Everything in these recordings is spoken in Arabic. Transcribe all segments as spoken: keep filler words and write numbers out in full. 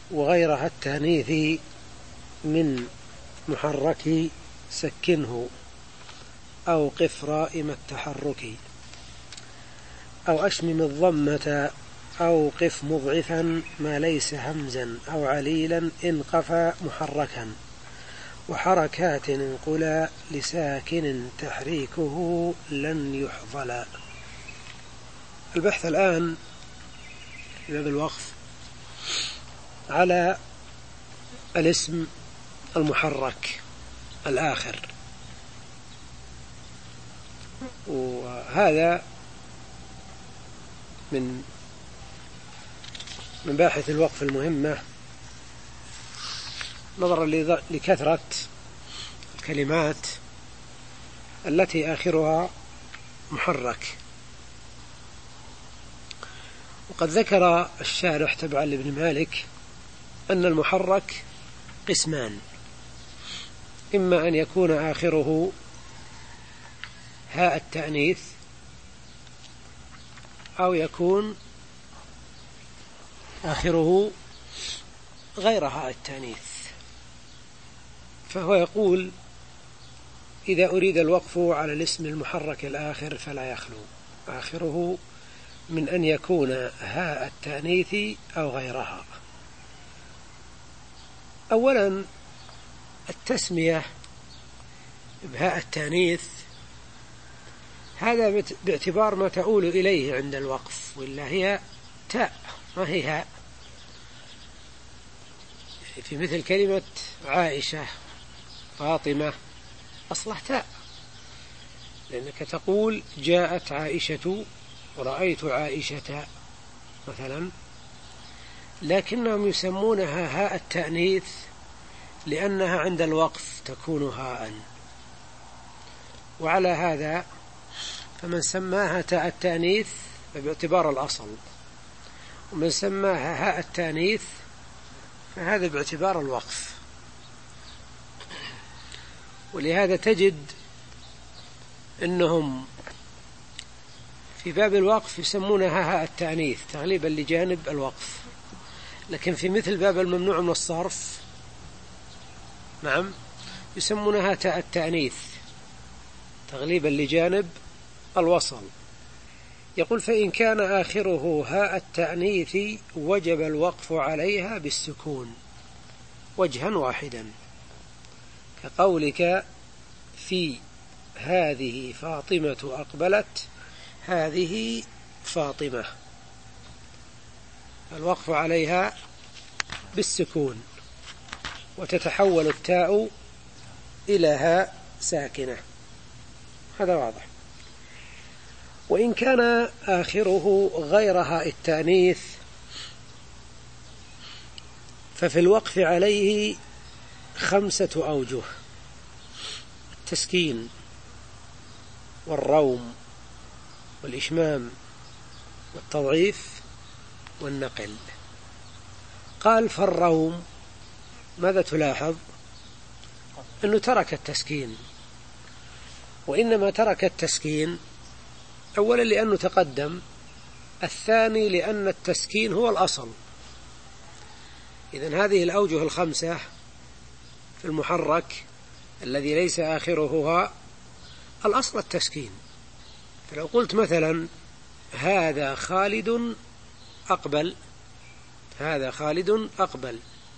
وغيرها التانيث من محرك سكنه أو قف رائم التحرك، أو أشمم الضمة أو قف مضعفا ما ليس همزا أو عليلا إن قفى محركا، وحركات انقلا لساكن تحريكه لن يحظل. البحث الآن في هذا الوقف على الاسم المحرك الآخر، وهذا من مباحث الوقف المهمة نظرا لكثرة الكلمات التي آخرها محرك. وقد ذكر الشارح تبعا لابن مالك أن المحرك قسمان، إما أن يكون آخره هاء التأنيث أو يكون آخره غير هاء التأنيث. فهو يقول إذا أريد الوقف على الاسم المحرك الآخر فلا يخلو آخره من أن يكون هاء التأنيث أو غيرها. أولا التسمية بهاء التأنيث هذا باعتبار ما تؤول إليه عند الوقف، وإلا هي تاء ما هي هاء. في مثل كلمة عائشة فاطمة أصلح تاء، لأنك تقول جاءت عائشة ورأيت عائشة مثلا، لكنهم يسمونها هاء التأنيث لأنها عند الوقف تكون هاء. وعلى هذا فمن سماها تاء التأنيث باعتبار الأصل، ومن سماها هاء التأنيث فهذا باعتبار الوقف. ولهذا تجد أنهم في باب الوقف يسمونها هاء التأنيث تغليبا لجانب الوقف، لكن في مثل باب الممنوع من الصرف نعم يسمونها تاء التأنيث تغليبا لجانب الوصل. يقول فإن كان آخره هاء التأنيث وجب الوقف عليها بالسكون وجها واحدا، كقولك في هذه فاطمة أقبلت هذه فاطمة، الوقف عليها بالسكون وتتحول التاء إلى هاء ساكنة، هذا واضح. وإن كان آخره غير هاء التأنيث ففي الوقف عليه خمسة أوجه: التسكين والروم والإشمام والتضعيف والنقل. قال فالروم ماذا تلاحظ؟ أنه ترك التسكين، وإنما ترك التسكين أولا لأنه تقدم، الثاني لأن التسكين هو الأصل. إذن هذه الأوجه الخمسة في المحرك الذي ليس آخره هاء الأصل التسكين. فلو قلت مثلا هذا خالد أقبل، هذا خالد أقبل،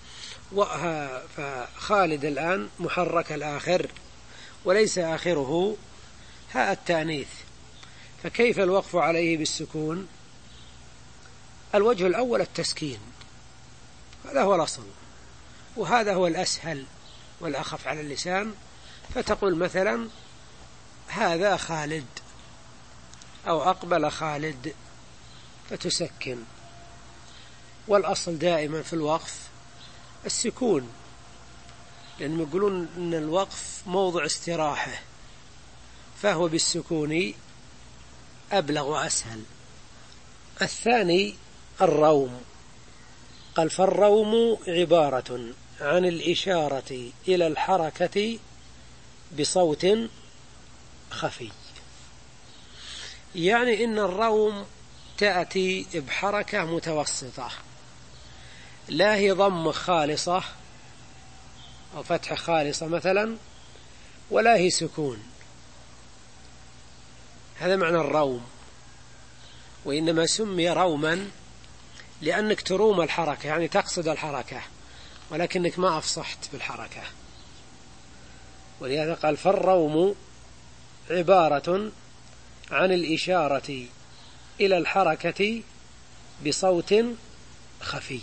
فخالد الآن محرك الآخر وليس آخره هاء التأنيث، فكيف الوقف عليه بالسكون؟ الوجه الأول التسكين، هذا هو الأصل، وهذا هو الأسهل والأخف على اللسان. فتقول مثلا هذا خالد أو أقبل خالد فتسكن. والأصل دائما في الوقف السكون، لأنهم يقولون أن الوقف موضع استراحة، فهو بالسكون أبلغ وأسهل. الثاني الروم، قال فالروم عبارة عن الإشارة إلى الحركة بصوت خفي، يعني إن الروم تأتي بحركة متوسطة، لا هي ضم خالصة أو فتح خالصة مثلا، ولا هي سكون. هذا معنى الروم. وإنما سمي روما لأنك تروم الحركة، يعني تقصد الحركة ولكنك ما أفصحت بالحركة. ولهذا قال فالروم عبارة عن الإشارة إلى الحركة بصوت خفي.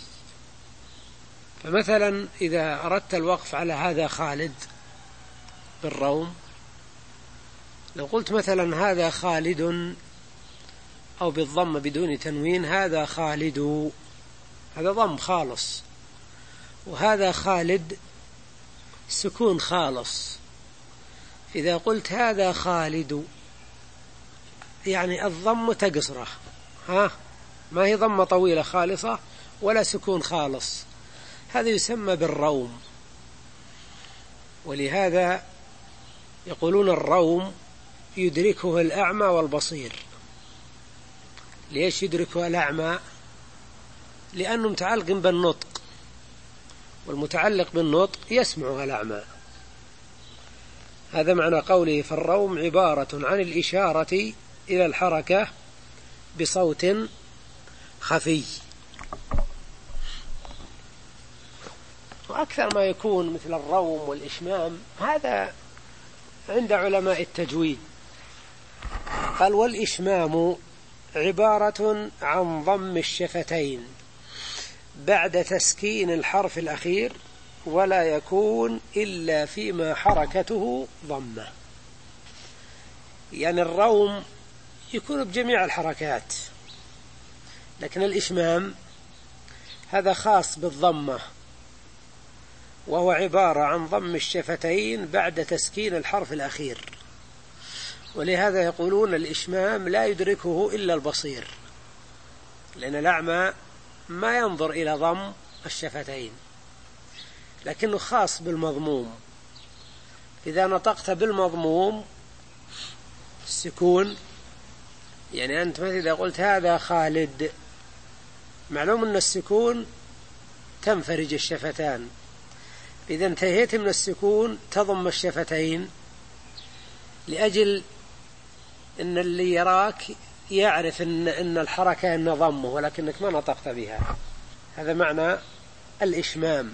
فمثلا إذا أردت الوقف على هذا خالد بالروم، لو قلت مثلا هذا خالد، أو بالضم بدون تنوين هذا خالد، هذا ضم خالص، وهذا خالد سكون خالص. إذا قلت هذا خالد يعني الضم تقصره، ها ما هي ضمة طويلة خالصة ولا سكون خالص، هذا يسمى بالروم. ولهذا يقولون الروم يدركه الأعمى والبصير. ليش يدركه الأعمى؟ لأنه متعلق بالنطق، والمتعلق بالنطق يسمعها الأعمى. هذا معنى قوله فالروم عبارة عن الإشارة إلى الحركة بصوت خفي. وأكثر ما يكون مثل الروم والإشمام هذا عند علماء التجويد. قال والإشمام عبارة عن ضم الشفتين بعد تسكين الحرف الأخير، ولا يكون إلا فيما حركته ضمة. يعني الروم يكون بجميع الحركات، لكن الإشمام هذا خاص بالضمة، وهو عبارة عن ضم الشفتين بعد تسكين الحرف الأخير. ولهذا يقولون الإشمام لا يدركه إلا البصير، لأن الأعمى ما ينظر إلى ضم الشفتين، لكنه خاص بالمضموم. إذا نطقت بالمضموم السكون، يعني أنت مثلا إذا قلت هذا خالد، معلوم أن السكون تنفرج الشفتان، إذا انتهيت من السكون تضم الشفتين لأجل أن اللي يراك يعرف أن, أن الحركة أن ضمه، ولكنك ما نطقت بها. هذا معنى الإشمام.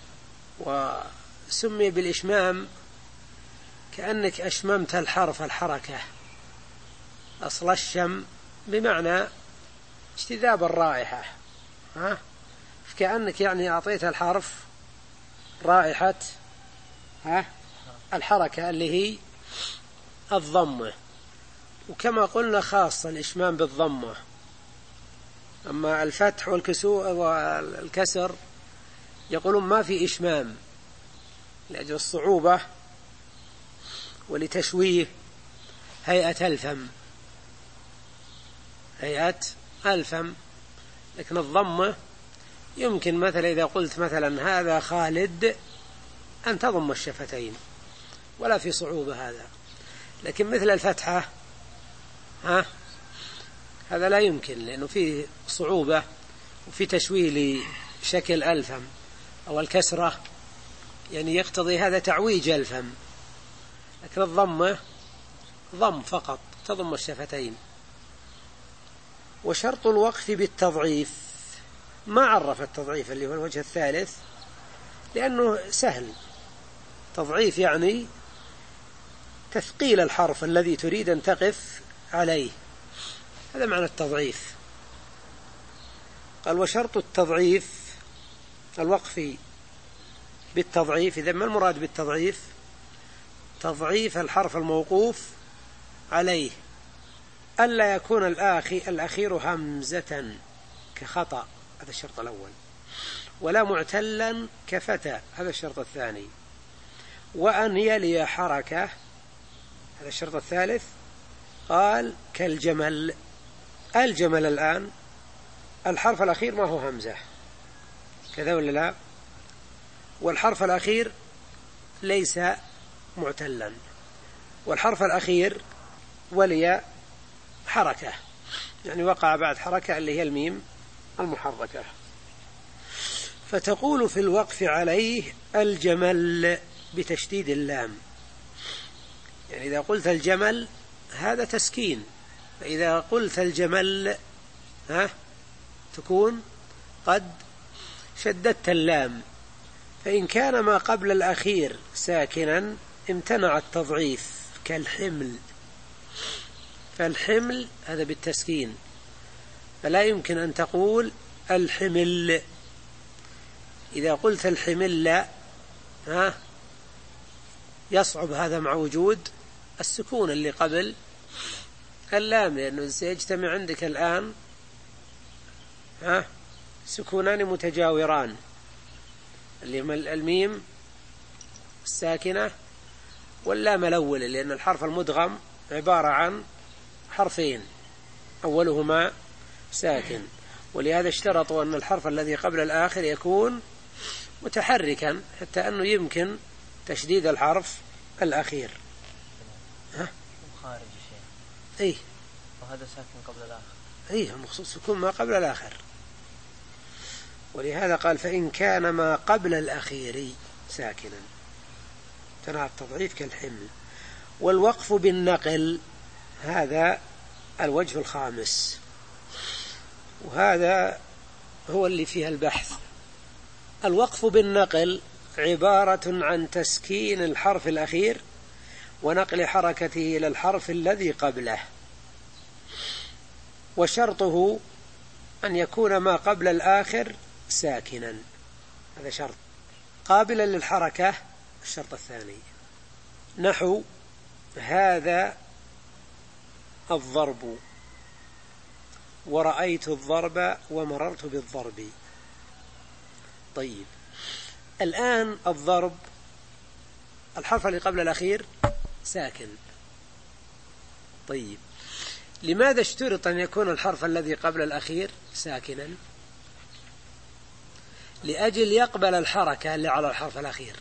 وسمي بالإشمام كأنك أشممت الحرف الحركة. أصل الشم بمعنى اجتذاب الرائحة، ها؟ كأنك يعني أعطيت الحرف رائحة ها الحركة اللي هي الضمة. وكما قلنا خاصة الإشمام بالضمة، أما الفتح والكسر يقولون ما في إشمام لأجل الصعوبة ولتشويه هيئة الفم، هيئة الفم. لكن الضمة يمكن مثلا إذا قلت مثلا هذا خالد أن تضم الشفتين ولا في صعوبة هذا. لكن مثل الفتحة ها هذا لا يمكن، لأنه فيه صعوبة وفي تشويه لشكل الفم. أو الكسرة يعني يقتضي هذا تعويج الفم، لكن الضمة ضم فقط تضم الشفتين. وشرط الوقف بالتضعيف، ما عرف التضعيف اللي هو الوجه الثالث لأنه سهل. تضعيف يعني تثقيل الحرف الذي تريد أن تقف عليه، هذا معنى التضعيف. قال وشرط التضعيف الوقف بالتضعيف. إذا ما المراد بالتضعيف؟ تضعيف الحرف الموقوف عليه، ألا يكون الآخي الأخير همزة كخطأ، هذا الشرط الأول، ولا معتلا كفتى، هذا الشرط الثاني، وأن يلي حركة، هذا الشرط الثالث. قال كالجمل، الجمل الآن الحرف الأخير ما هو همزة، كذا ولا لا؟ والحرف الأخير ليس معتلا، والحرف الأخير ولي حركة، يعني وقع بعد حركة اللي هي الميم المحركة. فتقول في الوقف عليه الجمل بتشديد اللام، يعني إذا قلت الجمل هذا تسكين، فإذا قلت الجمل ها تكون قد شددت اللام. فإن كان ما قبل الأخير ساكنا امتنع التضعيف كالحمل، فالحمل هذا بالتسكين، فلا يمكن أن تقول الحمل. إذا قلت الحمل لا ها يصعب هذا مع وجود السكون اللي قبل اللام، لأنه سيجتمع عندك الآن ها سكونان متجاوران، اللي هم الميم الساكنة واللام الأول، لأن الحرف المدغم عبارة عن حرفين أولهما ساكن، ولهذا اشترطوا أن الحرف الذي قبل الآخر يكون متحركا حتى أنه يمكن تشديد الحرف الأخير. ها؟ خارج شيء. إيه. وهذا ساكن قبل الآخر. إيه المخصوص يكون ما قبل الآخر، ولهذا قال فإن كان ما قبل الأخير ساكنا امتنع التضعيف كالحمل. والوقف بالنقل هذا الوجه الخامس، وهذا هو اللي فيها البحث. الوقف بالنقل عبارة عن تسكين الحرف الأخير ونقل حركته إلى الحرف الذي قبله، وشرطه أن يكون ما قبل الآخر ساكنا، هذا شرط قابلا للحركة. الشرط الثاني نحو هذا الضرب ورأيت الضرب ومررت بالضرب. طيب الآن الضرب الحرف اللي قبل الأخير ساكن، طيب لماذا اشترط أن يكون الحرف الذي قبل الأخير ساكنا؟ لأجل يقبل الحركة اللي على الحرف الأخير.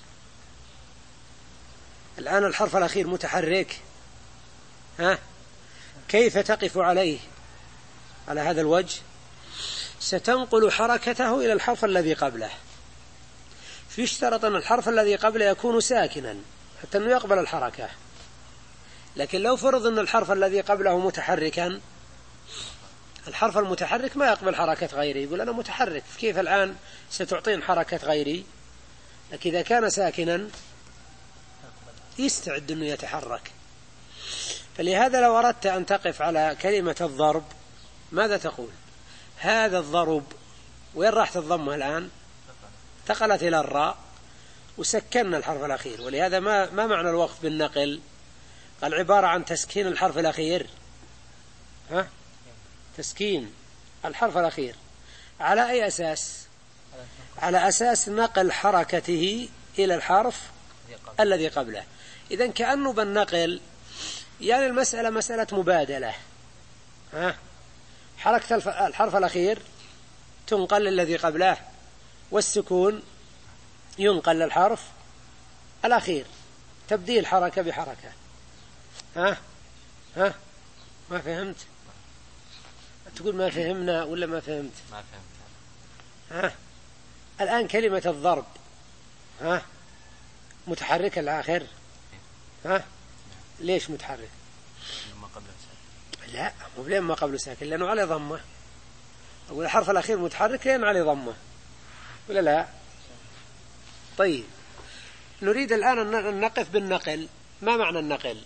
الآن الحرف الأخير متحرك، ها كيف تقف عليه على هذا الوجه؟ ستنقل حركته إلى الحرف الذي قبله، فيشترط أن الحرف الذي قبله يكون ساكنا حتى أنه يقبل الحركة. لكن لو فرض أن الحرف الذي قبله متحركا، الحرف المتحرك ما يقبل حركة غيري، يقول أنا متحرك كيف الآن ستعطين حركة غيري؟ لكن إذا كان ساكنا يستعد أنه يتحرك. فلهذا لو أردت أن تقف على كلمة الضرب ماذا تقول؟ هذا الضرب، وين راحت الضمة الآن؟ انتقلت إلى الراء وسكننا الحرف الأخير. ولهذا ما, ما معنى الوقف بالنقل؟ قال عبارة عن تسكين الحرف الأخير، ها؟ تسكين الحرف الأخير على أي أساس؟ على أساس نقل حركته إلى الحرف الذي قبله. إذن كأنه بالنقل يعني المسألة مسألة مبادلة، ها؟ حركة الحرف الأخير تنقل الذي قبله، والسكون ينقل للحرف الأخير، تبديل حركة بحركة. ها ها ما فهمت؟ تقول ما فهمنا ولا ما فهمت؟ ما فهمت. ها الآن كلمة الضرب ها متحرك الآخر، ها ليش متحرك؟ ما قبل ساكن. لا مو لين ما قبل ساكن، لأنه عليه ضمة. أقول الحرف الأخير متحرك لين عليه ضمة ولا لا؟ طيب نريد الآن أن نقف بالنقل. ما معنى النقل؟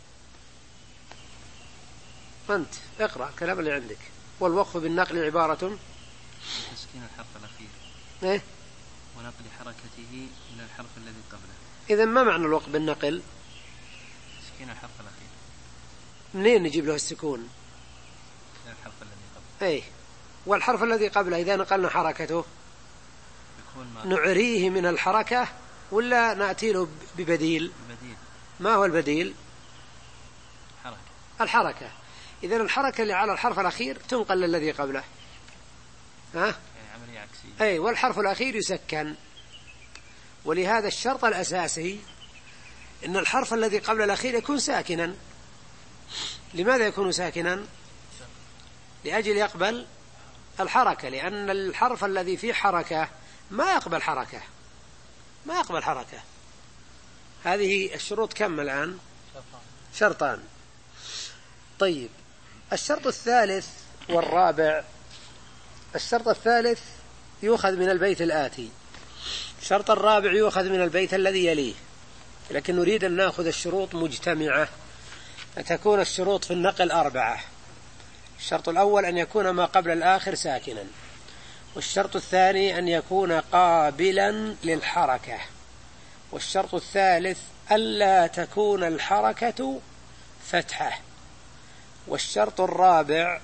أنت اقرأ الكلام اللي عندك. والوقف بالنقل عبارة تسكين الحرف الأخير إيه؟ ونقل حركته إلى الحرف الذي قبله. إذن ما معنى الوقف بالنقل؟ تسكين الحرف الأخير. منين نجيب له السكون؟ إلى الحرف الذي قبله. إيه والحرف الذي قبله إذا نقلنا حركته يكون ما نعريه من الحركة ولا نأتي له ببديل؟ بديل. ما هو البديل؟ حركة. الحركة. إذن الحركة اللي على الحرف الأخير تنقل للذي قبله، ها؟ يعني عملية عكسية. أي والحرف الأخير يسكن. ولهذا الشرط الأساسي إن الحرف الذي قبل الأخير يكون ساكنا. لماذا يكون ساكنا؟ لأجل يقبل الحركة، لأن الحرف الذي فيه حركة ما يقبل حركة، ما يقبل حركة. هذه الشروط كم الآن؟ شرطان. طيب الشرط الثالث والرابع. الشرط الثالث يؤخذ من البيت الآتي، الشرط الرابع يؤخذ من البيت الذي يليه، لكن نريد أن نأخذ الشروط مجتمعة، فتكون الشروط في النقل أربعة. الشرط الأول أن يكون ما قبل الآخر ساكنا، والشرط الثاني أن يكون قابلا للحركة، والشرط الثالث ألا تكون الحركة فتحة، والشرط الرابع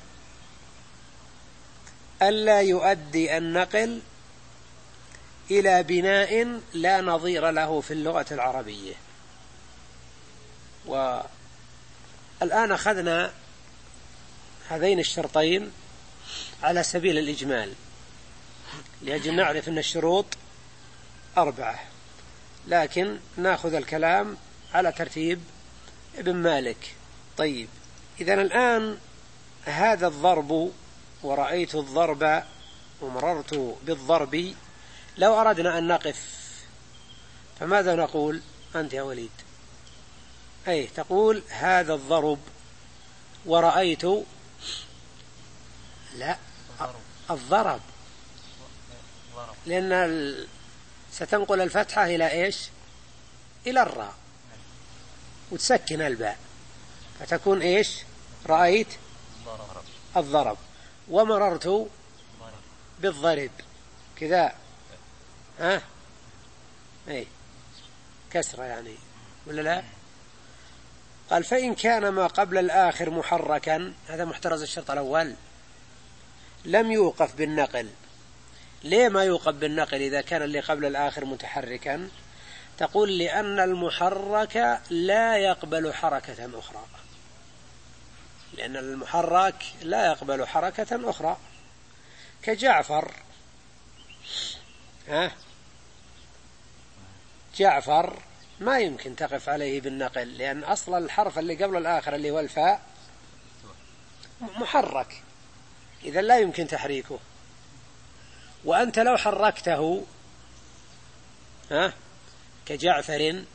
ألا يؤدي النقل إلى بناء لا نظير له في اللغة العربية. والآن أخذنا هذين الشرطين على سبيل الإجمال لأجل نعرف أن الشروط أربعة، لكن نأخذ الكلام على ترتيب ابن مالك. طيب إذن الآن هذا الضرب ورأيت الضرب ومررت بالضرب، لو أردنا أن نقف فماذا نقول؟ أنت يا وليد أي تقول هذا الضرب ورأيت لا الضرب، لأن ال... ستنقل الفتحة إلى إيش؟ إلى الراء وتسكن الباء فتكون إيش؟ رأيت الضرب ومررت بالضرب كذا، ها أي كسرة يعني ولا لا؟ قال فإن كان ما قبل الآخر محركا، هذا محترز الشرط الأول، لم يوقف بالنقل. ليه ما يوقف بالنقل إذا كان اللي قبل الآخر متحركا؟ تقول لأن المحرك لا يقبل حركة أخرى، لأن المحرك لا يقبل حركة أخرى كجعفر. ها جعفر ما يمكن تقف عليه بالنقل، لأن أصل الحرف اللي قبل الآخر اللي هو الفاء محرك، إذا لا يمكن تحريكه. وأنت لو حركته ها كجعفر،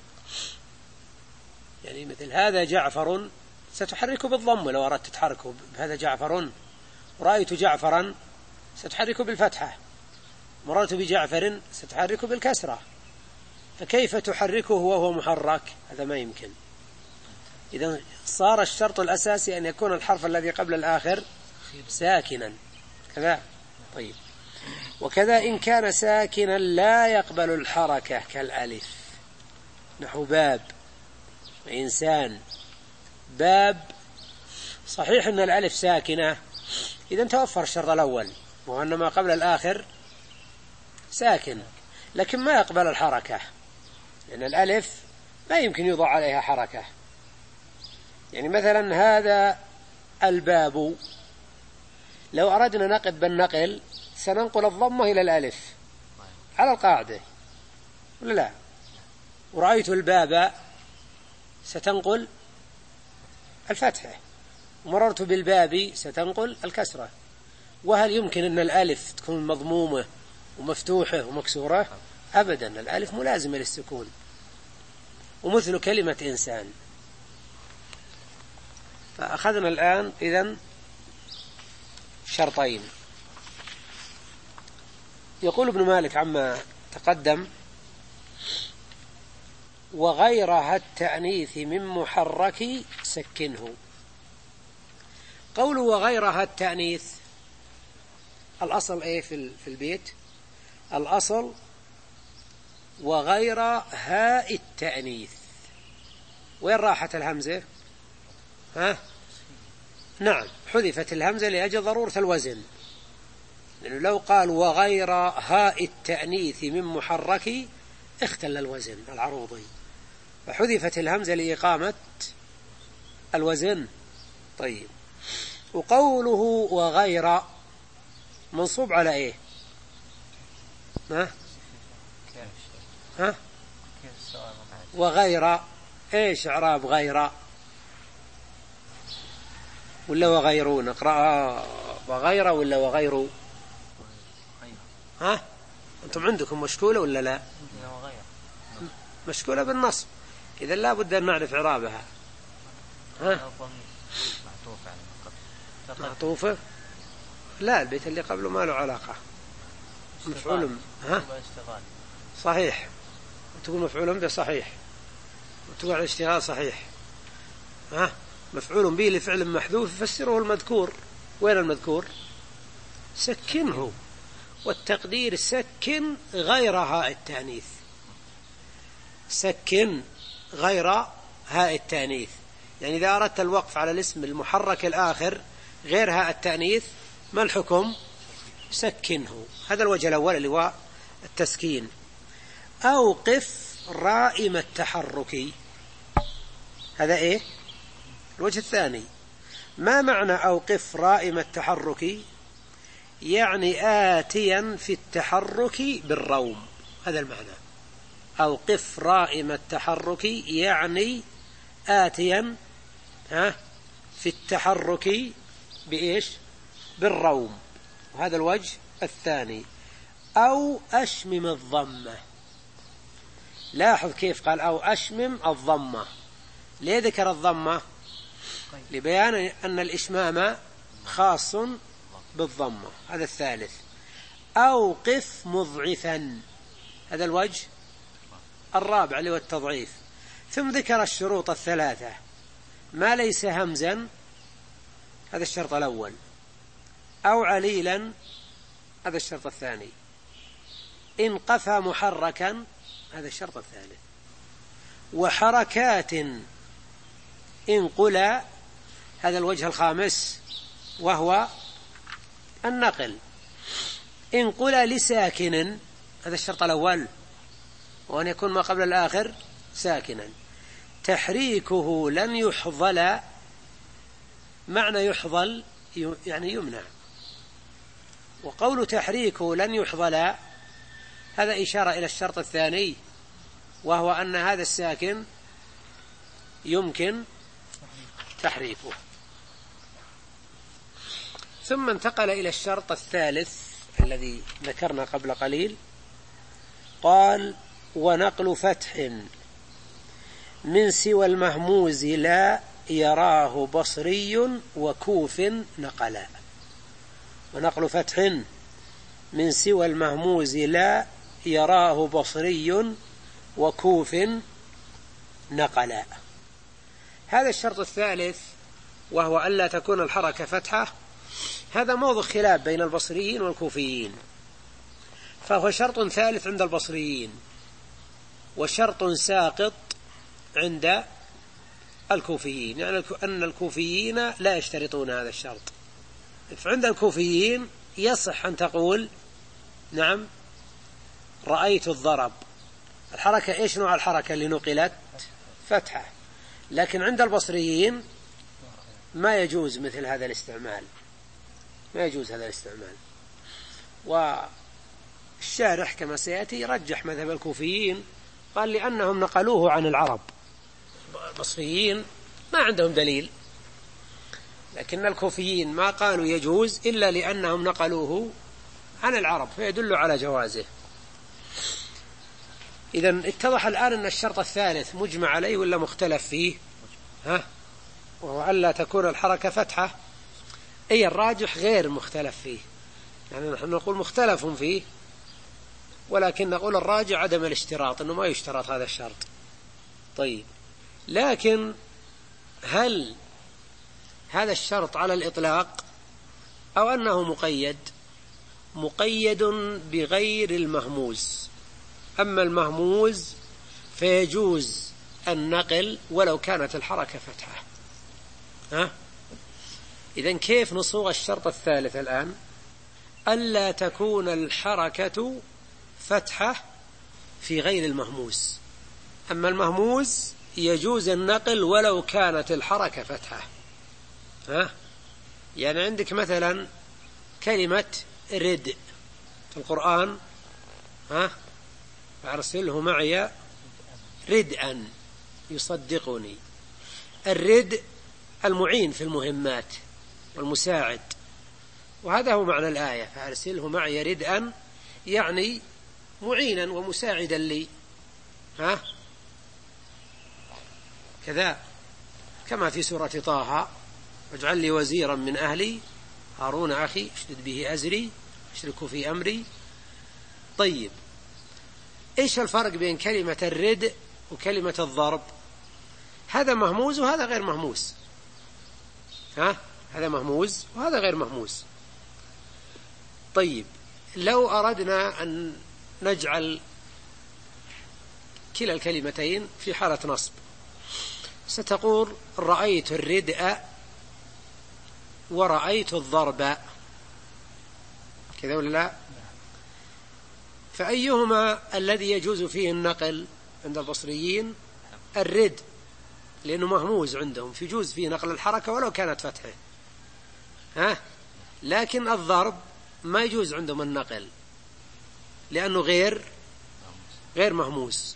يعني مثل هذا جعفر ستحركه بالضم لو أردت تحركه، هذا جعفر، رأيت جعفرا ستحركه بالفتحة، مررت بجعفر ستحركه بالكسرة، فكيف تحركه وهو محرك؟ هذا ما يمكن. إذن صار الشرط الأساسي أن يكون الحرف الذي قبل الآخر ساكنا كذا. طيب وكذا إن كان ساكنا لا يقبل الحركة كالألف، نحو باب وإنسان. باب صحيح أن الألف ساكنة، إذن توفر الشرط الأول وأن ما قبل الآخر ساكن، لكن ما يقبل الحركة لأن الألف ما يمكن يوضع عليها حركة. يعني مثلا هذا الباب، لو أردنا نقف بالنقل سننقل الضمة إلى الألف على القاعدة ولا لا؟ ورأيت الباب ستنقل الفتحة، ومررت بالباب ستنقل الكسرة. وهل يمكن أن الألف تكون مضمومة ومفتوحة ومكسورة؟ أبدا، الألف ملازمة للسكون، ومثل كلمة إنسان. فأخذنا الآن إذن شرطين. يقول ابن مالك عما تقدم: وغيرها التأنيث من محرك سكنه. قوله وغيرها التأنيث، الأصل إيه في البيت؟ الأصل وغير هاء التأنيث. وين راحت الهمزة؟ ها؟ نعم، حذفت الهمزة لأجل ضرورة الوزن، لأنه لو قال وغير هاء التأنيث من محرك اختل الوزن العروضي، فحذفت الهمزة لإقامة الوزن. طيب، وقوله وغير منصوب على إيه؟ ها؟ ها؟ وغير إيش إعراب غير؟ ولا وغيرون؟ نقرأ وغير ولا وغير؟ ها؟ أنتم عندكم مشكولة ولا لا؟ مشكولة بالنصب، إذا لا بد أن نعرف إعرابها. ها؟ معطوفة؟ لا، البيت اللي قبله ما له علاقة. مفعول. ها؟ صحيح، تقول مفعول به صحيح، وتقول على الاشتغال صحيح. ها؟ مفعول به لفعل محذوف يفسره المذكور. وين المذكور؟ سكنه، والتقدير سكن غير هاء التانيث، سكن غير هاء التانيث. يعني إذا أردت الوقف على الاسم المحرك الآخر غير هاء التانيث ما الحكم؟ سكنه. هذا الوجه الأول اللي هو التسكين. أوقف رائم التحرك، هذا إيه؟ الوجه الثاني. ما معنى أوقف رائم التحرك؟ يعني آتيا في التحرك بالروم، هذا المعنى. أوقف رائم التحرك يعني آتيا ها في التحرك بإيش؟ بالروم، وهذا الوجه الثاني. أو أشمم الضمة. لاحظ كيف قال أو أشمم الضمة. ليه ذكر الضمة؟ لبيان أن الإشمام خاص بالضمة، هذا الثالث. أوقف مضعفا، هذا الوجه الرابع اللي هو التضعيف. ثم ذكر الشروط الثلاثة. ما ليس همزا، هذا الشرط الأول. أو عليلا، هذا الشرط الثاني. إن قفى محركا، هذا الشرط الثالث. وحركات إن قلى، هذا الوجه الخامس وهو النقل. إن قلى لساكن، هذا الشرط الأول، وأن يكون ما قبل الآخر ساكنا. تحريكه لن يحظل، معنى يحظل يعني يمنع، وقول تحريكه لن يحظل هذا إشارة إلى الشرط الثاني، وهو أن هذا الساكن يمكن تحريكه. ثم انتقل إلى الشرط الثالث الذي ذكرنا قبل قليل. قال ونقل فتح من سوى المهموز لا يراه بصري وكوف نقلا. ونقل فتح من سوى المهموز لا يراه بصري وكوف نقلا. هذا الشرط الثالث وهو ألا تكون الحركة فتحة، هذا موضع خلاف بين البصريين والكوفيين، فهو شرط ثالث عند البصريين وشرط ساقط عند الكوفيين، يعني أن الكوفيين لا يشترطون هذا الشرط. فعند الكوفيين يصح أن تقول نعم رأيت الضرب، الحركة إيش نوع الحركة اللي نقلت؟ فتحة. لكن عند البصريين ما يجوز مثل هذا الاستعمال، ما يجوز هذا الاستعمال. والشارح كما سيأتي رجح مذهب الكوفيين، قال لأنهم نقلوه عن العرب، البصريين ما عندهم دليل، لكن الكوفيين ما قالوا يجوز إلا لأنهم نقلوه عن العرب فيدل على جوازه. إذن اتضح الآن أن الشرط الثالث مجمع عليه ولا مختلف فيه؟ ها؟ وهو ألا تكون الحركة فتحة. أي الراجح غير مختلف فيه، يعني نحن نقول مختلف فيه، ولكن نقول الراجح عدم الاشتراط، أنه ما يشترط هذا الشرط. طيب، لكن هل هذا الشرط على الإطلاق أو أنه مقيد؟ مقيد بغير المهموز. أما المهموز فيجوز النقل ولو كانت الحركة فتحة. ها؟ إذن كيف نصوغ الشرط الثالث الآن؟ ألا تكون الحركة فتحة في غير المهموز. أما المهموز يجوز النقل ولو كانت الحركة فتحة. ها؟ يعني عندك مثلا كلمة رد في القرآن، ها؟ فأرسله معي ردءا يصدقني. الرد المعين في المهمات والمساعد، وهذا هو معنى الآية، فأرسله معي ردءا، يعني معينا ومساعدا لي، ها كذا كما في سورة طه: واجعل لي وزيرا من أهلي هارون أخي اشدد به أزري اشركه في أمري. طيب، إيش الفرق بين كلمة الرد وكلمة الضرب؟ هذا مهموز وهذا غير مهموز، ها هذا مهموز وهذا غير مهموز. طيب، لو أردنا أن نجعل كلا الكلمتين في حالة نصب، ستقول: رأيت الردء ورأيت الضرب، كذا ولا لا؟ فأيهما الذي يجوز فيه النقل عند البصريين؟ الرد، لأنه مهموز عندهم، في جوز فيه نقل الحركة ولو كانت فتحة، ها؟ لكن الضرب ما يجوز عندهم النقل لأنه غير غير مهموز.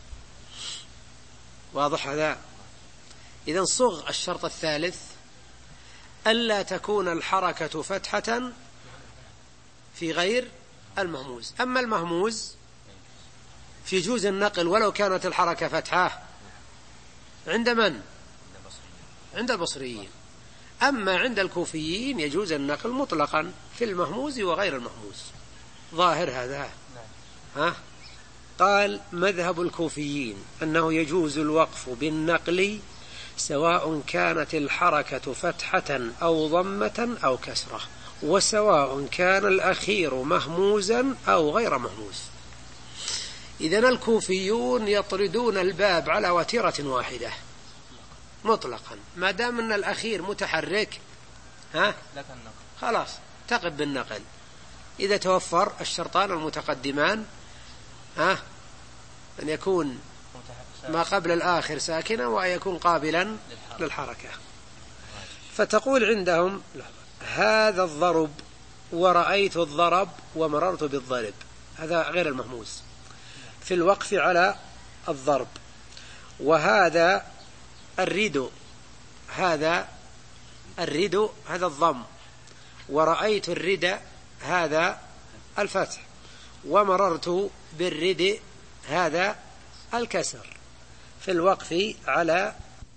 واضح هذا؟ إذن صغ الشرط الثالث: ألا تكون الحركة فتحة في غير المهموز. أما المهموز في جوز النقل ولو كانت الحركة فتحة عند من؟ عند البصريين. أما عند الكوفيين يجوز النقل مطلقا في المهموز وغير المهموز. ظاهر هذا؟ ها؟ قال: مذهب الكوفيين أنه يجوز الوقف بالنقل سواء كانت الحركة فتحة أو ضمة أو كسرة، وسواء كان الأخير مهموزا أو غير مهموز. إذن الكوفيون يطردون الباب على وتيرة واحدة مطلقا، ما دام أن الأخير متحرك، ها خلاص تقب بالنقل إذا توفر الشرطان المتقدمان، ها أن يكون ما قبل الآخر ساكنا وأن يكون قابلا للحركة. فتقول عندهم: هذا الضرب ورأيت الضرب ومررت بالضرب، هذا غير المهموز في الوقف على الضرب. وهذا الرد، هذا الرد هذا الضم، ورأيت الرد هذا الفتح، ومررت بالرد هذا الكسر في الوقف على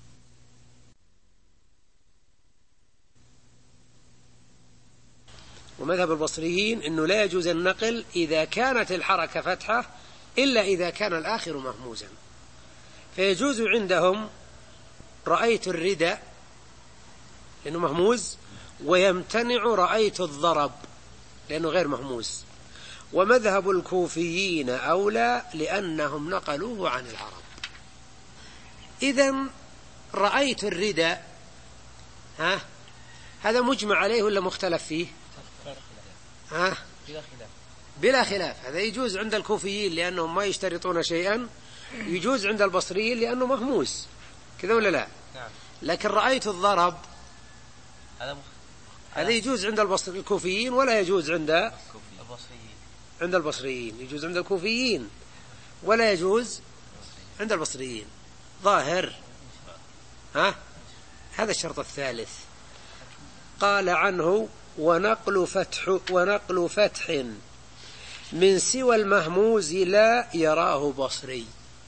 ومذهب البصريين أنه لا يجوز النقل إذا كانت الحركة فتحة إلا إذا كان الآخر مهموزا. فيجوز عندهم رأيت الردى لأنه مهموز، ويمتنع رأيت الضرب لأنه غير مهموز. ومذهب الكوفيين أولى لأنهم نقلوه عن العرب. إذن رأيت الردى، ها هذا مجمع عليه ولا مختلف فيه؟ ها بلا خلاف. هذا يجوز عند الكوفيين لأنهم ما يشترطون شيئا، يجوز عند البصريين لأنه مهموس، كذا ولا لا؟ نعم. لكن رأيت الضرب هذا يجوز عند الكوفيين ولا يجوز عند البصريين؟ عند البصريين يجوز، عند الكوفيين ولا يجوز عند البصريين. ظاهر؟ ها هذا الشرط الثالث. قال عنه: ونقل فتح ونقل فتح من سوى المهموز لا يراه بصري.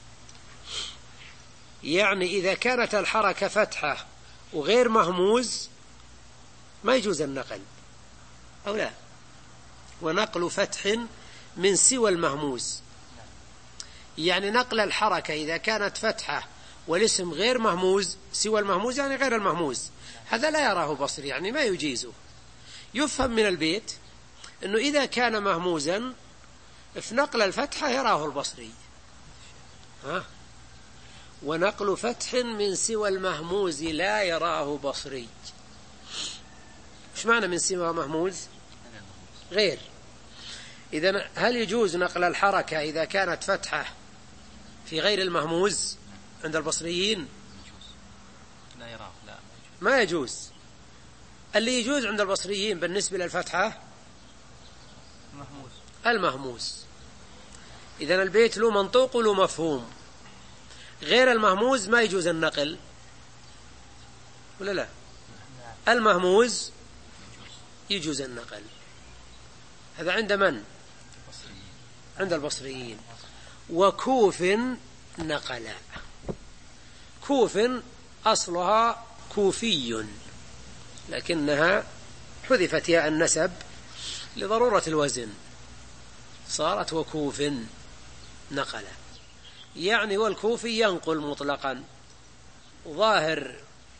يعني إذا كانت الحركة فتحة وغير مهموز ما يجوز النقل، أو لا؟ ونقل فتح من سوى المهموز، يعني نقل الحركة إذا كانت فتحة والاسم غير مهموز، سوى المهموز يعني غير المهموز، هذا لا يراه بصري، يعني ما يجيزه. يفهم من البيت أنه إذا كان مهموزا في نقل الفتحة يراه البصري. ها؟ ونقل فتح من سوى المهموز لا يراه بصري. إيش معنى من سوى مهموز؟ غير. إذن هل يجوز نقل الحركة إذا كانت فتحة في غير المهموز عند البصريين؟ لا يراه، لا ما يجوز. اللي يجوز عند البصريين بالنسبة للفتحة المهموز المهموز. إذن البيت له منطوق وله مفهوم. غير المهموز ما يجوز النقل ولا لا؟ المهموز يجوز النقل. هذا عند من؟ عند البصريين. وكوف نقل. كوف أصلها كوفي، لكنها حذفت ياء النسب لضرورة الوزن، صارت وكوف نقل. يعني والكوفي ينقل مطلقا. ظاهر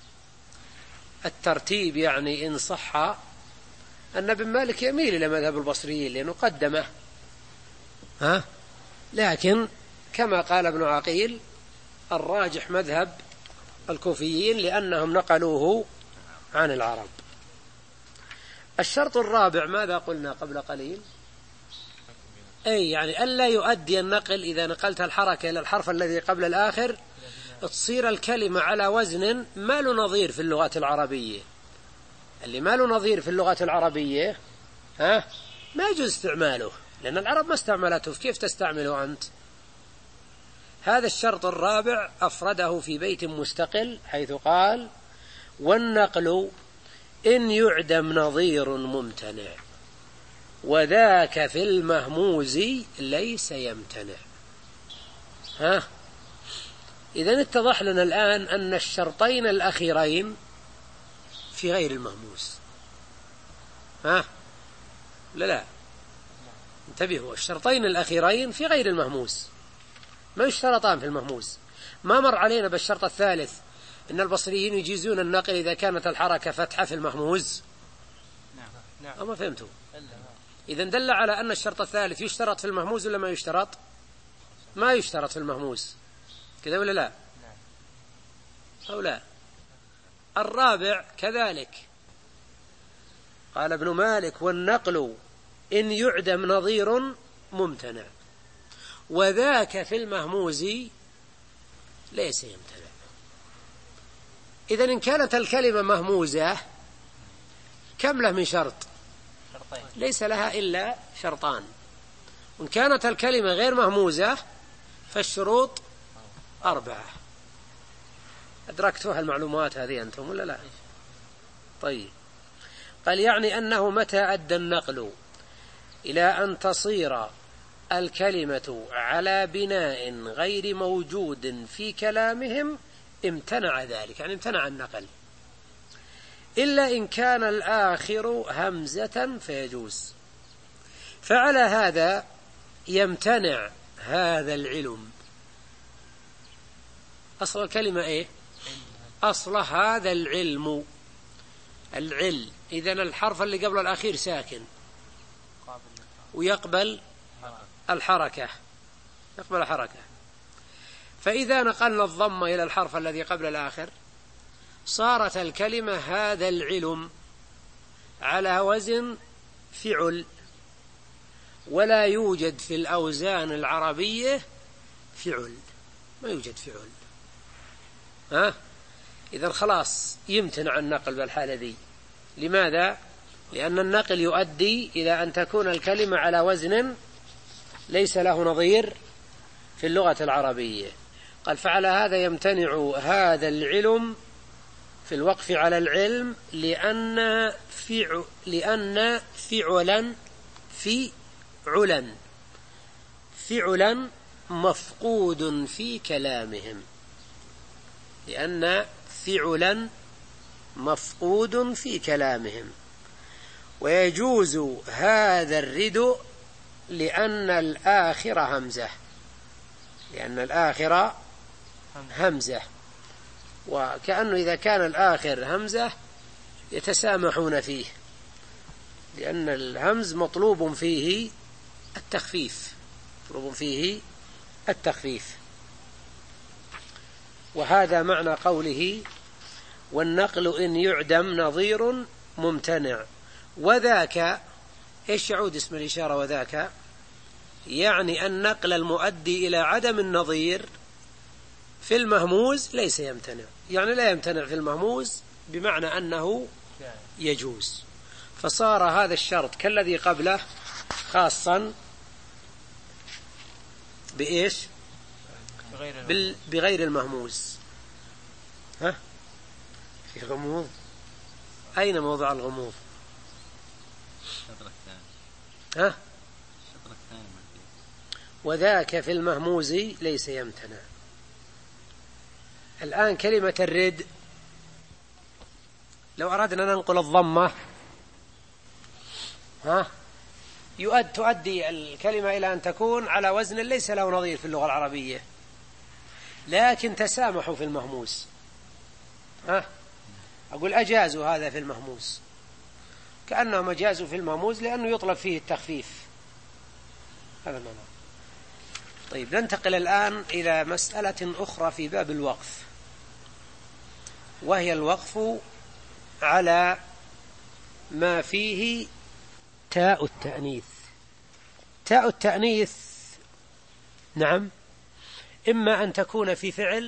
الترتيب يعني إن صح أن ابن مالك يميل إلى مذهب البصريين لأنه قدمه، ها؟ لكن كما قال ابن عقيل الراجح مذهب الكوفيين لأنهم نقلوه عن العرب. الشرط الرابع ماذا قلنا قبل قليل؟ أي يعني ألا يؤدي النقل إذا نقلت الحركة إلى الحرف الذي قبل الآخر تصير الكلمة على وزن ما له نظير في اللغة العربية. اللي ما له نظير في اللغة العربية ها ما يجوز استعماله، لأن العرب ما استعملته، كيف تستعمله أنت؟ هذا الشرط الرابع أفرده في بيت مستقل حيث قال: والنقل إن يعدم نظير ممتنع وذاك في المهموز ليس يمتنع. ها إذن اتضح لنا الآن أن الشرطين الأخيرين في غير المهموز. ها لا لا انتبهوا، الشرطين الأخيرين في غير المهموز، ما يشترطان في المهموز. ما مر علينا بالشرط الثالث إن البصريين يجيزون النقل إذا كانت الحركة فتحة في المهموز. نعم نعم أما فهمتوا؟ إذن دل على أن الشرط الثالث يشترط في المهموز ولا ما يشترط؟ ما يشترط في المهموز، كذا ولا لا؟ أو لا؟ الرابع كذلك قال ابن مالك: والنقل إن يعدم نظير ممتنع وذاك في المهموز ليس يمتنع. إذن إن كانت الكلمة مهموزة كم له من شرط؟ ليس لها إلا شرطان. وإن كانت الكلمة غير مهموزة فالشروط أربعة. أدركتوها المعلومات هذه أنتم ولا لا؟ طيب، قال يعني أنه متى أدى النقل إلى أن تصير الكلمة على بناء غير موجود في كلامهم امتنع ذلك، يعني امتنع النقل، إلا إن كان الآخر همزة فيجوز. فعلى هذا يمتنع هذا العلم. أصل الكلمة إيه؟ أصل هذا العلم العل. إذن الحرف اللي قبل الأخير ساكن ويقبل الحركة، يقبل الحركة. فإذا نقلنا الضمة إلى الحرف الذي قبل الآخر صارت الكلمة هذا العلم على وزن فعل، ولا يوجد في الأوزان العربية فعل، ما يوجد فعل. ها إذن خلاص يمتنع النقل بالحالة ذي. لماذا؟ لأن النقل يؤدي إلى أن تكون الكلمة على وزن ليس له نظير في اللغة العربية. قال: فعلى هذا يمتنع هذا العلم في الوقف على العلم لأن فعل لأن فعلا في علا فعلا مفقود في كلامهم، لأن فعلا مفقود في كلامهم. ويجوز هذا الردء لأن الآخر همزة، لأن الآخر همزة، وكأنه إذا كان الآخر همزة يتسامحون فيه، لأن الهمز مطلوب فيه التخفيف، مطلوب فيه التخفيف. وهذا معنى قوله: والنقل إن يعدم نظير ممتنع وذاك. إيش يعود اسم الإشارة وذاك؟ يعني النقل المؤدي إلى عدم النظير في المهموز ليس يمتنع، يعني لا يمتنع في المهموز بمعنى أنه يجوز. فصار هذا الشرط كالذي قبله خاصا بإيش؟ بال... بغير المهموز. ها في غموض؟ أين موضع الغموض؟ ها وذاك في المهموز ليس يمتنع. الآن كلمة الرد لو أردنا ننقل الضمة ها يؤد تؤدي الكلمة إلى أن تكون على وزن ليس له نظير في اللغة العربية، لكن تسامحوا في المهموس. ها أقول أجازوا هذا في المهموس، كأنهم أجازوا في المهموس لأنه يطلب فيه التخفيف. هذا المعنى. طيب ننتقل الآن إلى مسألة أخرى في باب الوقف، وهي الوقف على ما فيه تاء التأنيث. تاء التأنيث نعم إما أن تكون في فعل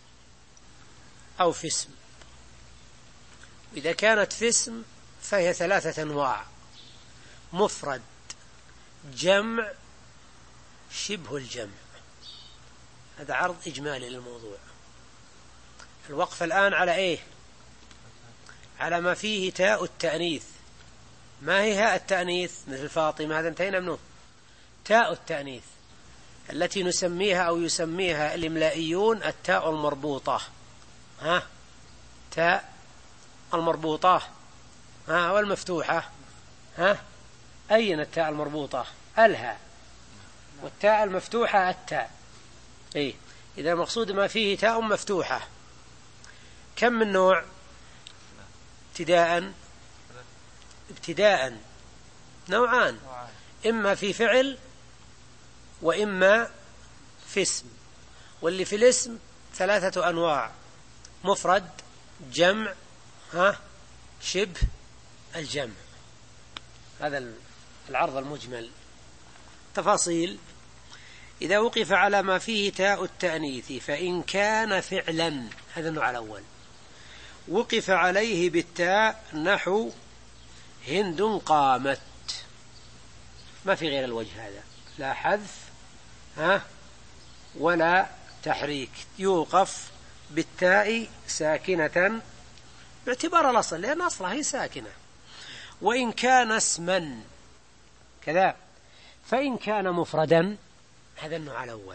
أو في اسم. إذا كانت في اسم فهي ثلاثة أنواع: مفرد، جمع، شبه الجمع. هذا عرض إجمالي للموضوع. الوقف الآن على إيه؟ على ما فيه تاء التأنيث. ما هي هاء التأنيث؟ مثل فاطمة، هذا انتهينا منه. تاء التأنيث التي نسميها أو يسميها الإملائيون التاء المربوطة. ها تاء المربوطة ها والمفتوحة. ها أين التاء المربوطة؟ الهاء، والتاء المفتوحة التاء. إيه؟ إذا المقصود ما فيه تاء مفتوحة. كم من نوع؟ ابتداء ابتداء نوعان، إما في فعل وإما في اسم. واللي في الاسم ثلاثة أنواع: مفرد، جمع، ها شبه الجمع. هذا العرض المجمل. تفاصيل: إذا وقف على ما فيه تاء التأنيث فإن كان فعلا، هذا النوع الأول، وقف عليه بالتاء نحو هند قامت. ما في غير الوجه هذا، لا حذف ها ولا تحريك، يوقف بالتاء ساكنة باعتبار الأصل، لأن أصلها هي ساكنة. وإن كان اسما كذا. فإن كان مفردا، هذا النوع الأول.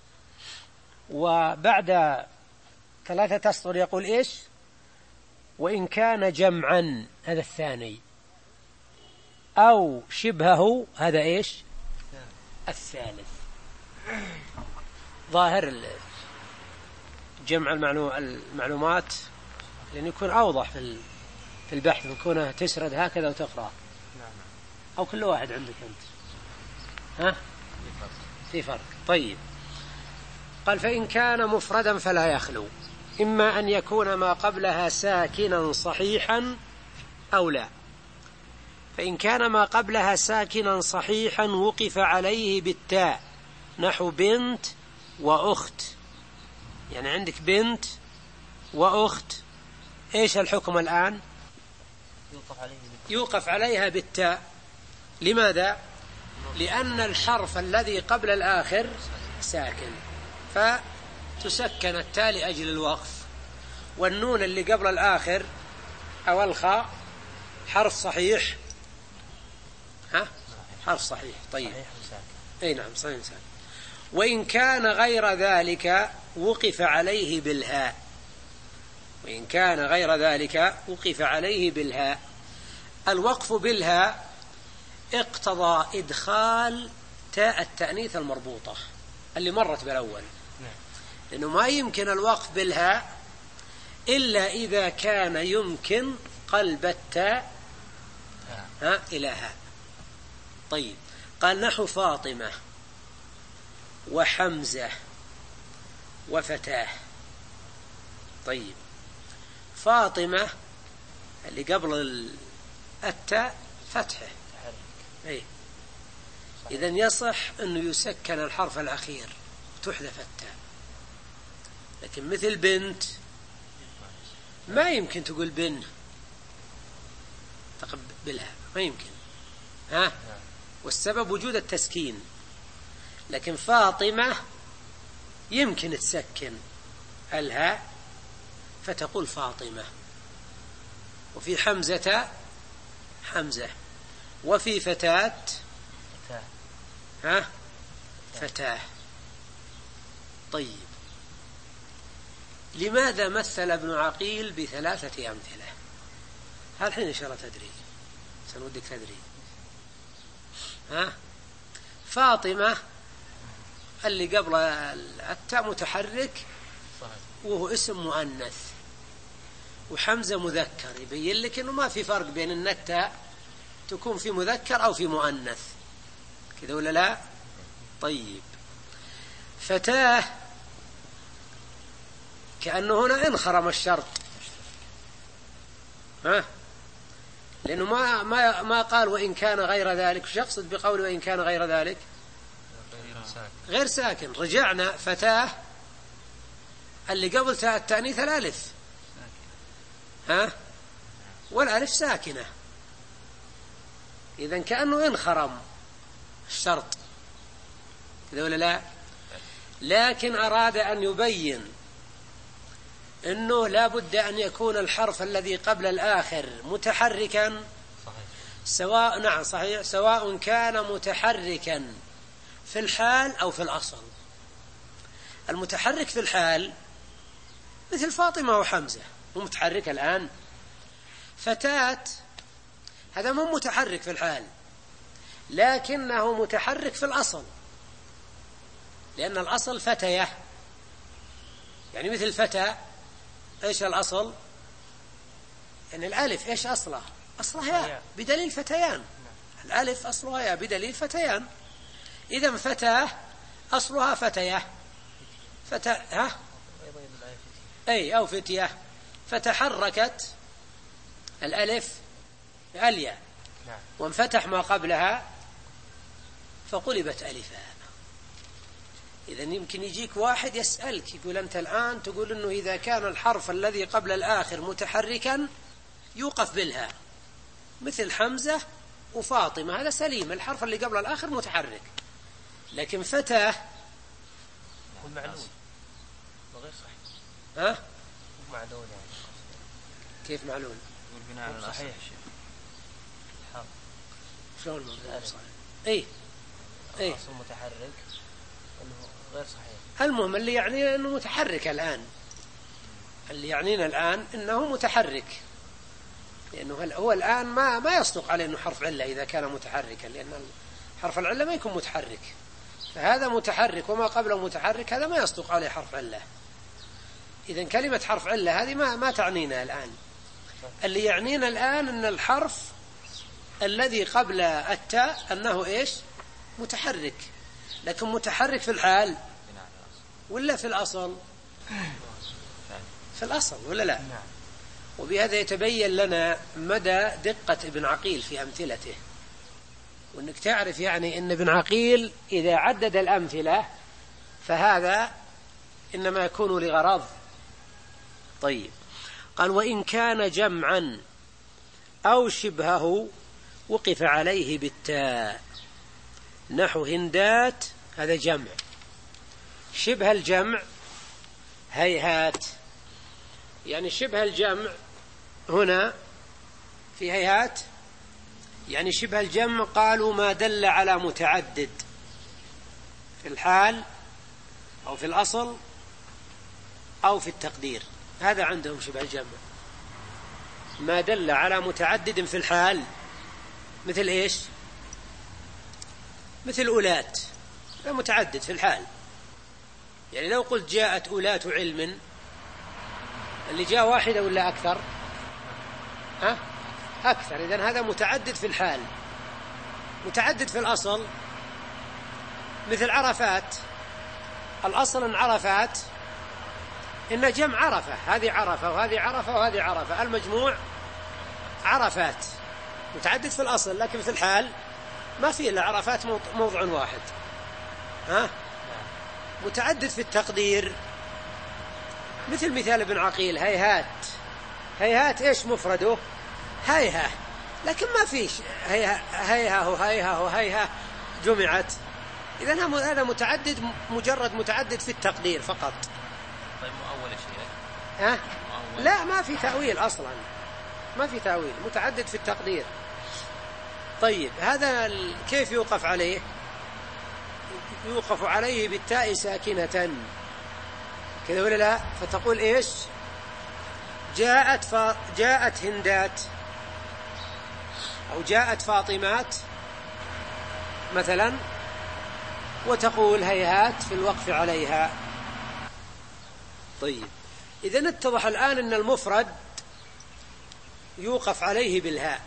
وبعد ثلاثة أسطر يقول إيش؟ وإن كان جمعا، هذا الثاني، أو شبهه، هذا إيش؟ الثالث. ظاهر جمع المعلومات لأن يكون أوضح في البحث، يكون تسرد هكذا وتقرأ، أو كل واحد عندك أنت. ها في فرق. طيب قال فإن كان مفردا فلا يخلو، إما أن يكون ما قبلها ساكنا صحيحا أو لا. فإن كان ما قبلها ساكنا صحيحا وقف عليه بالتاء نحو بنت وأخت. يعني عندك بنت وأخت، إيش الحكم الآن؟ يوقف عليه بالتاء. يوقف عليها بالتاء. لماذا؟ لأن الحرف الذي قبل الآخر ساكن، فتسكن التاء لأجل الوقف. والنون اللي قبل الآخر أو الخاء حرف صحيح. ها حرف صحيح. طيب أي نعم صحيح ساكن. وإن كان غير ذلك وقف عليه بالهاء. وإن كان غير ذلك وقف عليه بالهاء. الوقف بالهاء اقتضى إدخال تاء التأنيث المربوطة اللي مرت بالأول، لأنه ما يمكن الوقف بالهاء إلا إذا كان يمكن قلب التاء ها إلى هاء. طيب قال نحو فاطمة وحمزة وفتاه. طيب فاطمة اللي قبل التاء فتحه، أي إذن يصح أنه يسكن الحرف الأخير وتحذف التاء. لكن مثل بنت ما يمكن تقول بن تقبلها، ما يمكن. ها والسبب وجود التسكين. لكن فاطمة يمكن تسكن الهاء فتقول فاطمة. وفي حمزة حمزة، وفي فتاة ها فتاة. طيب، لماذا مثل ابن عقيل بثلاثة أمثلة؟ هل حين إن شاء الله تدري، سنودك تدري. ها؟ فاطمة اللي قبل التاء متحرك وهو اسم مؤنث، وحمزة مذكر، يبين لك إنه ما في فرق بين أن التاء تكون في مذكر أو في مؤنث، كذا ولا لا؟ طيب، فتاة كأنه هنا انخرم الشرط، ها؟ لأنه ما ما ما قال وإن كان غير ذلك. وش يقصد بقوله وإن كان غير ذلك؟ غير ساكن. رجعنا فتاة اللي قبل تاء التأنيث الألف، ها؟ والألف ساكنة، إذن كأنه انخرم الشرط، كذا ولا لا؟ لكن أراد أن يبين أنه لا بد أن يكون الحرف الذي قبل الآخر متحركا، سواء نعم صحيح، سواء كان متحركا في الحال أو في الأصل. المتحرك في الحال مثل فاطمة وحمزة، مو متحرك الآن. فتاة هذا مو متحرك في الحال، لكنه متحرك في الأصل، لأن الأصل فتية، يعني مثل فتى إيش الأصل؟ يعني الألف إيش أصله؟ أصلها يا بدليل فتيان. الألف أصلها يا بدليل فتيان. إذا فتاة أصلها فتية، فتى ها أي أو فتية، فتحركت الألف الياء وانفتح ما قبلها فقلبت ألفا. إذا يمكن يجيك واحد يسألك يقول أنت الآن تقول إنه إذا كان الحرف الذي قبل الآخر متحركا يوقف بالها، مثل حمزة وفاطمة، هذا سليم، الحرف اللي قبل الآخر متحرك. لكن فتاة معلول وغير صحيح. ها؟ معلول يعني. كيف معلول؟ بناء على صحيح. شلون معلول صحيح؟ إيه إيه أصل متحرك إنه غير صحيح. المهم اللي يعني إنه متحرك الآن، اللي يعنينا الآن إنه متحرك، لأنه هو الآن ما ما يصدق عليه إنه حرف علة إذا كان متحركا، لأن حرف العلة ما يكون متحرك، فهذا متحرك وما قبله متحرك، هذا ما يصدق عليه حرف علة. إذا كلمة حرف علة هذه ما ما تعنينا الآن. اللي يعنينا الآن أن الحرف الذي قبل التاء أنه إيش؟ متحرك، لكن متحرك في الحال ولا في الأصل؟ في الأصل ولا لا؟ وبهذا يتبين لنا مدى دقة ابن عقيل في أمثلته، وأنك تعرف يعني أن ابن عقيل إذا عدد الأمثلة فهذا إنما يكون لغرض. طيب، قال وإن كان جمعا أو شبهه وقف عليه بالتاء، نحو هندات، هذا جمع. شبه الجمع هيهات، يعني شبه الجمع هنا في هيهات، يعني شبه الجمع قالوا ما دل على متعدد في الحال أو في الأصل أو في التقدير، هذا عندهم شبه الجمع. ما دل على متعدد في الحال مثل إيش؟ مثل أولات، متعدد في الحال، يعني لو قلت جاءت أولات علم، اللي جاء واحدة ولا أكثر؟ ها؟ أكثر. إذن هذا متعدد في الحال. متعدد في الأصل مثل عرفات، الأصل أن عرفات إن جمع عرفة، هذه عرفة وهذه عرفة وهذه عرفة، المجموع عرفات، متعدد في الأصل، لكن في الحال ما فيه إلا عرفات موضع واحد. ها؟ متعدد في التقدير مثل مثال ابن عقيل هيهات. هيهات إيش مفرده؟ هيها، لكن ما فيش هيها هيها وهيها وهيها جمعت. إذن هذا متعدد، مجرد متعدد في التقدير فقط. طيب مؤول شيء؟ ها؟ لا، ما في تأويل أصلا، ما في تأويل، متعدد في التقدير. طيب، هذا كيف يوقف عليه؟ يوقف عليه بالتاء ساكنة كذا ولا لا؟ فتقول إيش؟ جاءت فا... جاءت هندات أو جاءت فاطمات مثلا، وتقول هيهات في الوقف عليها. طيب، إذن اتضح الآن أن المفرد يوقف عليه بالهاء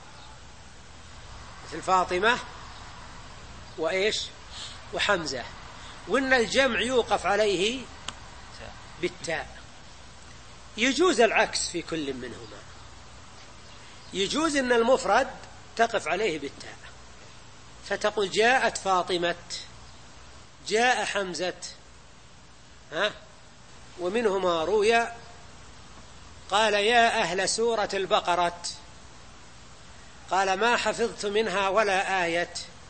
مثل فاطمة وإيش وحمزة، وأن الجمع يوقف عليه بالتاء. يجوز العكس في كل منهما، يجوز أن المفرد تقف عليه بالتاء فتقول جاءت فاطمة، جاء حمزة، ها؟ ومنهما روي قال يا أهل سورة البقرة، قال ما حفظت منها ولا آية.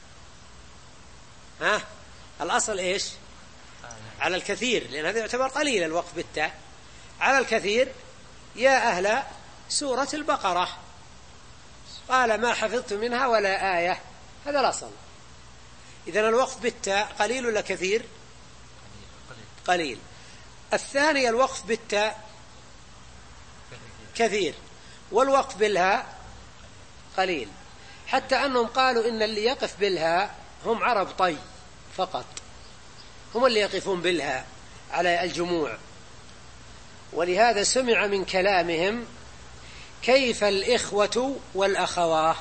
ها؟ الأصل إيش؟ على الكثير، لأن هذا يعتبر قليل الوقف بالتاء. على الكثير يا أهل سورة البقرة، قال ما حفظت منها ولا آية، هذا الأصل. إذن الوقف بالتاء قليل ولا كثير؟ قليل. الثاني الوقف بالتاء كثير، والوقف بالهاء قليل، حتى أنهم قالوا إن اللي يقف بالهاء هم عرب طي فقط، هم اللي يقفون بالهاء على الجموع. ولهذا سمع من كلامهم كيف الإخوة والأخواه،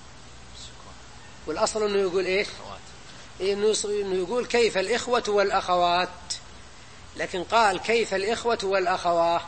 والأصل أنه يقول إيش؟ إنه يقول كيف الإخوة والأخوات، لكن قال كيف الإخوة والأخواه.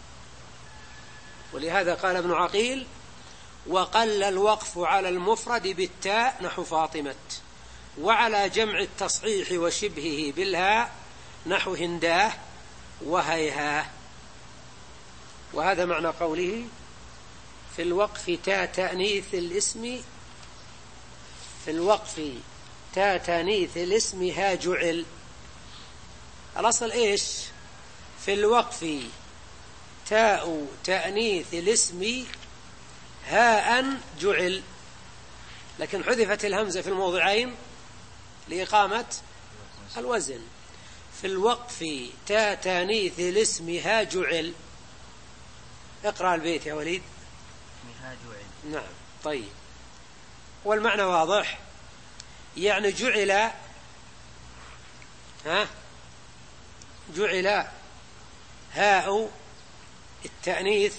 ولهذا قال ابن عقيل وقل الوقف على المفرد بالتاء نحو فاطمة، وعلى جمع التصحيح وشبهه بالهاء نحو هنداه وهيهاه. وهذا معنى قوله في الوقف تاء تأنيث الاسم، في الوقف تاء تأنيث الاسم ها جعل. الأصل إيش؟ في الوقف تاء تأنيث الاسم هاء جعل، لكن حذفت الهمزة في الموضعين لإقامة الوزن. في الوقف تاء تأنيث الاسم ها جعل. اقرأ البيت يا وليد. ها جعل. نعم. طيب، والمعنى واضح، يعني جعل، ها جعل هاء التأنيث،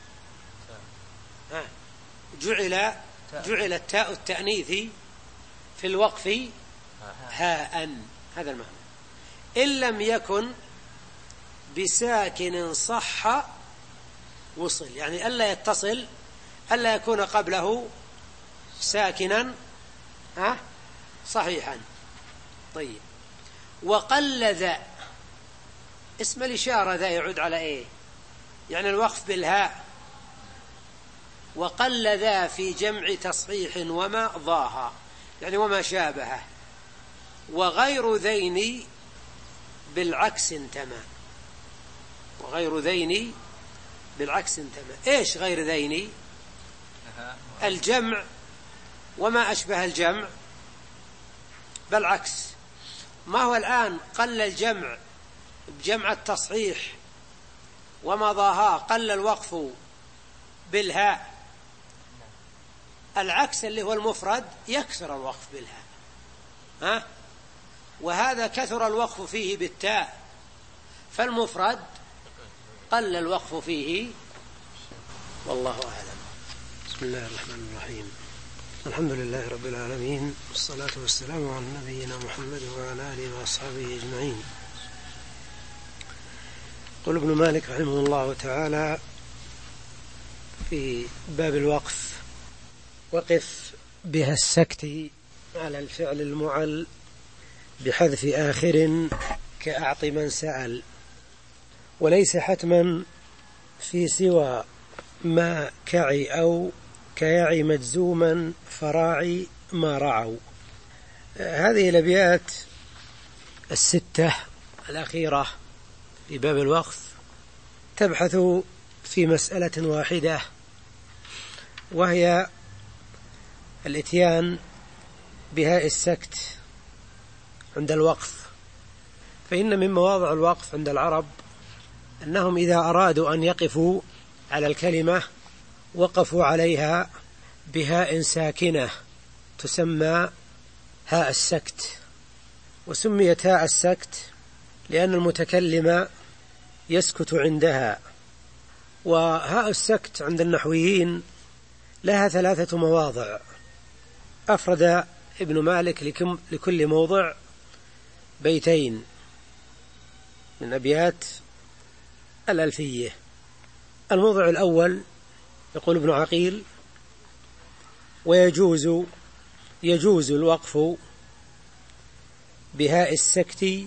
ها جعل جعل التاء التأنيث في الوقف هاء، هذا المعنى. إن لم يكن بساكن صح وصل، يعني ألا يتصل، ألا يكون قبله ساكنا ها صحيحا. طيب، وقل ذا اسم الإشارة، ذا يعود على إيه؟ يعني الوقف بالهاء. وقل ذا في جمع تصحيح وما ضاها، يعني وما شابهه. وغير ذين بالعكس انتمى، وغير ذين بالعكس انتمى. إيش غير ذين؟ الجمع وما أشبه الجمع بالعكس. ما هو الآن قل الجمع بجمع التصحيح وما ضاها، قل الوقف بالهاء. العكس اللي هو المفرد يكثر الوقف بالهاء، ها؟ وهذا كثر الوقف فيه بالتاء، فالمفرد قل الوقف فيه، والله أعلم. بسم الله الرحمن الرحيم. الحمد لله رب العالمين، والصلاة والسلام على نبينا محمد وعلى آله وأصحابه أجمعين. قال ابن مالك رحمه الله تعالى في باب الوقف: وقف بها السكت على الفعل المعل بحذف آخر كأعط من سأل، وليس حتما في سوى ما كعي أو كيعي مجزوما فراعي ما رعوا. هذه الأبيات الستة الأخيرة في باب الوقف تبحث في مسألة واحدة، وهي الاتيان بهاء السكت عند الوقف، فإن من مواضع الوقف عند العرب أنهم إذا أرادوا أن يقفوا على الكلمة وقفوا عليها بهاء ساكنة تسمى هاء السكت. وسميت هاء السكت لأن المتكلم يسكت عندها. وهاء السكت عند النحويين لها ثلاثة مواضع، أفرد ابن مالك لكل موضع بيتين من أبيات الألفية. الموضع الأول يقول ابن عقيل: ويجوز يجوز الوقف بهاء السكت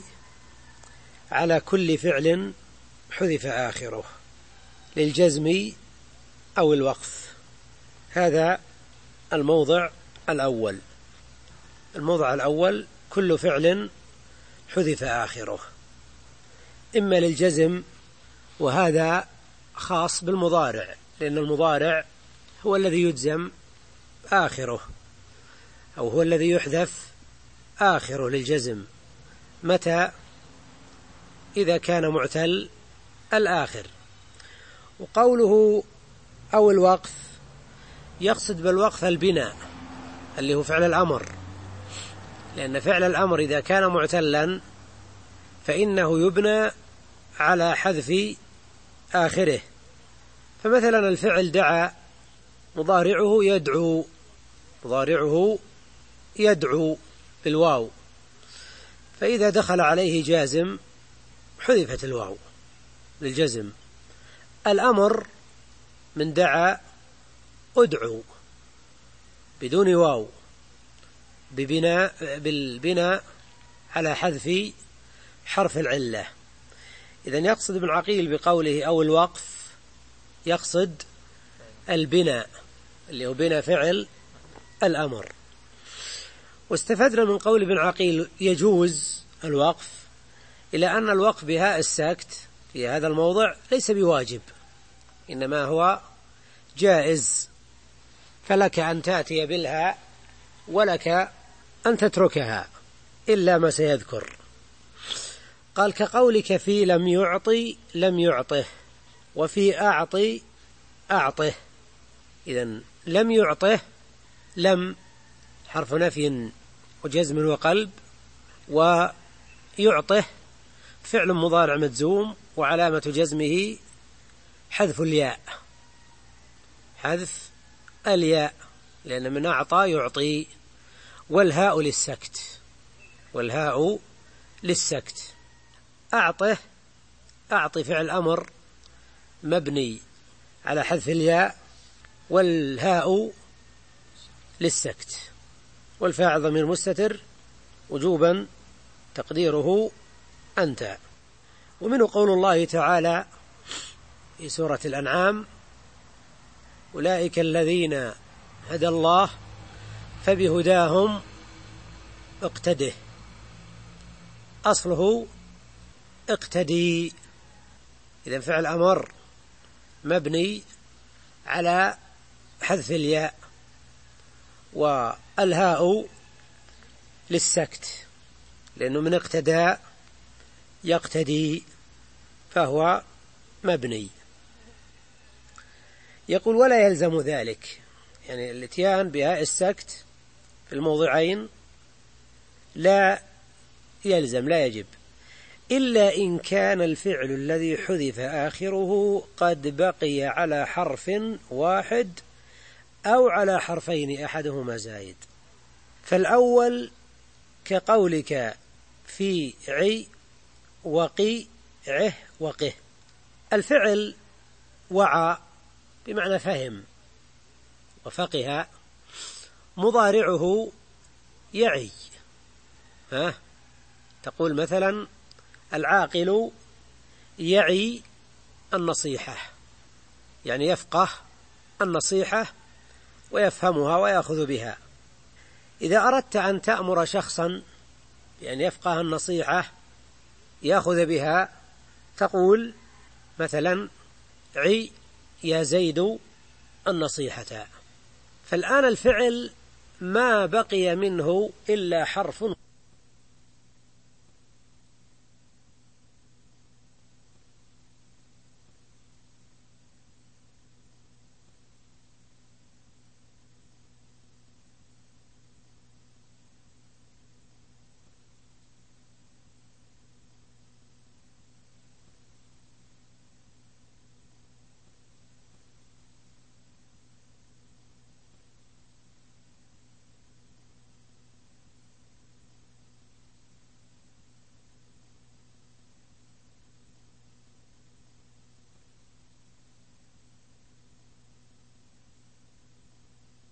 على كل فعل حذف آخره للجزم أو الوقف. هذا الموضع الأول. الموضع الأول كل فعل حذف آخره إما للجزم، وهذا خاص بالمضارع، لأن المضارع هو الذي يجزم آخره، أو هو الذي يحذف آخره للجزم. متى؟ إذا كان معتل الآخر. وقوله أو الوقف يقصد بالوقف البناء اللي هو فعل الأمر، لأن فعل الأمر إذا كان معتلا فإنه يبنى على حذف آخره. فمثلا الفعل دعا مضارعه يدعو، مضارعه يدعو بالواو، فإذا دخل عليه جازم حذفت الواو للجزم. الأمر من دعا أدعو بدون واو ببناء بالبناء على حذف حرف العلة. إذن يقصد ابن عقيل بقوله أو الوقف يقصد البناء اللي هو بناء فعل الأمر. واستفدنا من قول ابن عقيل يجوز الوقف إلى أن الوقف بهاء السكت في هذا الموضع ليس بواجب، إنما هو جائز، فلك أن تأتي بالهاء ولك أن تتركها إلا ما سيذكر. قال كقولك في لم يعطي لم يعطه، وفي أعطي أعطه. إذن لم يعطه، لم حرف نفي وجزم وقلب، ويعطه فعل مضارع مجزوم وعلامة جزمه حذف الياء، حذف الياء لأن من أعطى يعطي. والهاء للسكت، والهاء للسكت. أعطه أعطي فعل أمر مبني على حذف الياء، والهاء للسكت، والفاعل ضمير مستتر وجوبا تقديره أنت. ومنه قول الله تعالى في سورة الأنعام: أولئك الذين هدى الله فبهداهم اقتده. أصله اقتدي. إذا فعل أمر مبني على حذف الياء، والهاء للسكت لأنه من اقتدى يقتدي فهو مبني. يقول ولا يلزم ذلك، يعني الاتيان بهاء السكت في الموضعين لا يلزم لا يجب، إلا إن كان الفعل الذي حذف آخره قد بقي على حرف واحد أو على حرفين أحدهما زايد. فالأول كقولك في عي وقي عه وقه. الفعل وعى بمعنى فهم وفقه، مضارعه يعي. ها تقول مثلا العاقل يعي النصيحة، يعني يفقه النصيحة ويفهمها ويأخذ بها. إذا أردت أن تأمر شخصا يعني يفقه النصيحة يأخذ بها، تقول مثلا عي يا زيد النصيحة. فالآن الفعل ما بقي منه إلا حرف